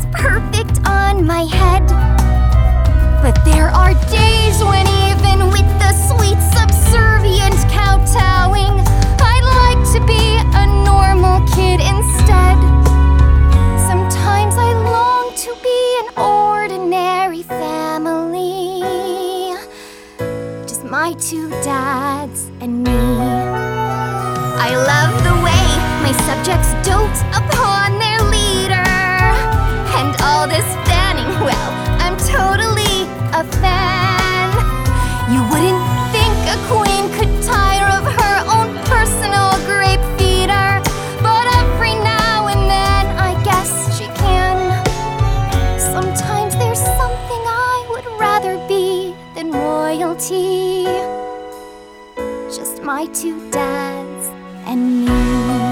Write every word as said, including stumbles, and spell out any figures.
perfect on my head. But there are days when even with the sweet subservient kowtowing, I'd like to be a normal kid instead. Sometimes I long to be an ordinary family, just my two dads and me. I love the way my subjects dote upon their leader, and all this fanning, well, I'm totally a fan. You wouldn't think a queen could tire of her own personal grape feeder, but every now and then I guess she can. Sometimes there's something I would rather be than royalty, just my two dads and me.